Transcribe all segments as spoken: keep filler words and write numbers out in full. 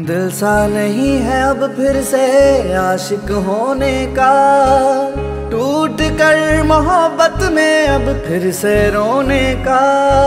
दिल सा नहीं है अब फिर से आशिक होने का, टूट कर मोहब्बत में अब फिर से रोने का।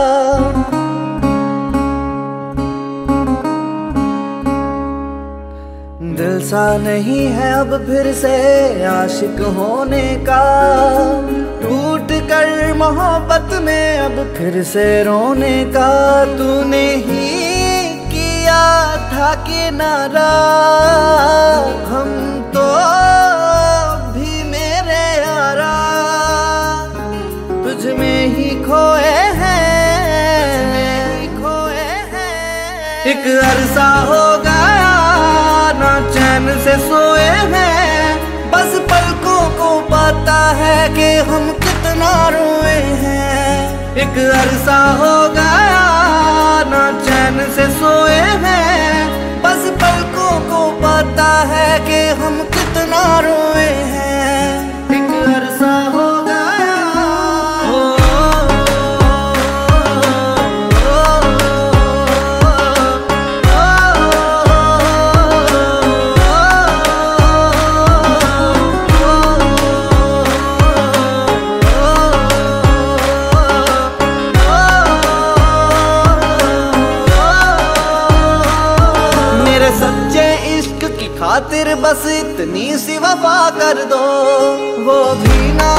दिल सा नहीं है अब फिर से आशिक होने का, टूट कर मोहब्बत में अब फिर से रोने का। तूने ही किया था किनारा, हम तो भी मेरे यारा तुझ में ही खोए हैं, खोए हैं। एक अरसा हो गया ना चैन से सोए हैं, बस पलकों को पता है कि हम कितना रोए हैं। एक अरसा हो गया ना चैन से सोए हैं, बस पलकों को पता है कि हम कितना रोए हैं। एक अरसा हो गया हो, खातिर बस इतनी सी वफा कर दो, वो भी ना